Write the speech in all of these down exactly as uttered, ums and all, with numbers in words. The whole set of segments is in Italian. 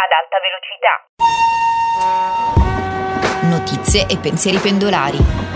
ad alta velocità. Notizie e pensieri pendolari.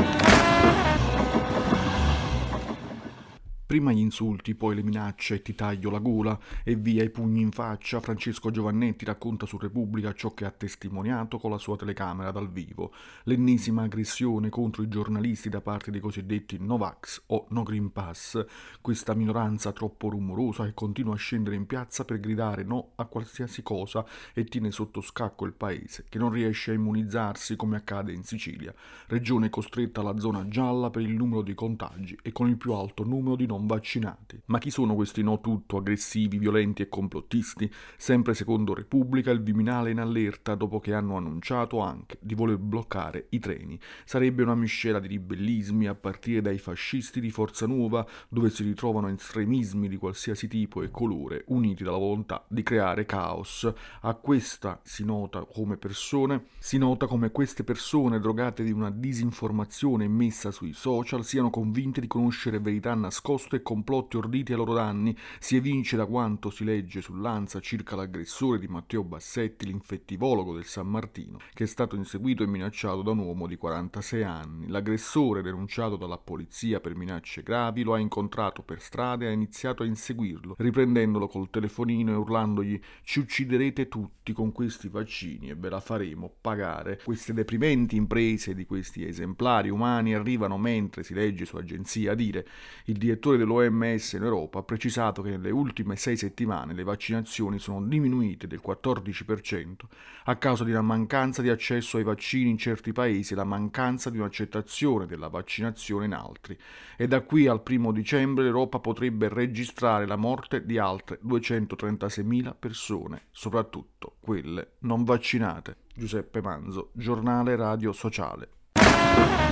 Prima gli insulti, poi le minacce e ti taglio la gola e via i pugni in faccia. Francesco Giovannetti racconta su Repubblica ciò che ha testimoniato con la sua telecamera dal vivo. L'ennesima aggressione contro i giornalisti da parte dei cosiddetti Novax o No Green Pass. Questa minoranza troppo rumorosa che continua a scendere in piazza per gridare no a qualsiasi cosa e tiene sotto scacco il paese, che non riesce a immunizzarsi come accade in Sicilia, regione costretta alla zona gialla per il numero di contagi e con il più alto numero di non vaccinati. Ma chi sono questi no tutto aggressivi, violenti e complottisti? Sempre secondo Repubblica, il Viminale in allerta dopo che hanno annunciato anche di voler bloccare i treni. Sarebbe una miscela di ribellismi a partire dai fascisti di Forza Nuova, dove si ritrovano estremismi di qualsiasi tipo e colore, uniti dalla volontà di creare caos. A questa si nota come persone, si nota come queste persone drogate di una disinformazione messa sui social siano convinte di conoscere verità nascoste e complotti orditi ai loro danni. Si evince da quanto si legge sull'Ansa circa l'aggressore di Matteo Bassetti, l'infettivologo del San Martino, che è stato inseguito e minacciato da un uomo di quarantasei anni. L'aggressore, denunciato dalla polizia per minacce gravi, lo ha incontrato per strada e ha iniziato a inseguirlo, riprendendolo col telefonino e urlandogli: ci ucciderete tutti con questi vaccini e ve la faremo pagare. Queste deprimenti imprese di questi esemplari umani arrivano mentre, si legge su Agenzia, a dire il direttore dell'O M S in Europa ha precisato che nelle ultime sei settimane le vaccinazioni sono diminuite del quattordici per cento a causa di una mancanza di accesso ai vaccini in certi paesi e la mancanza di un'accettazione della vaccinazione in altri. E da qui al primo dicembre l'Europa potrebbe registrare la morte di altre duecentotrentasei persone, soprattutto quelle non vaccinate. Giuseppe Manzo, Giornale Radio Sociale.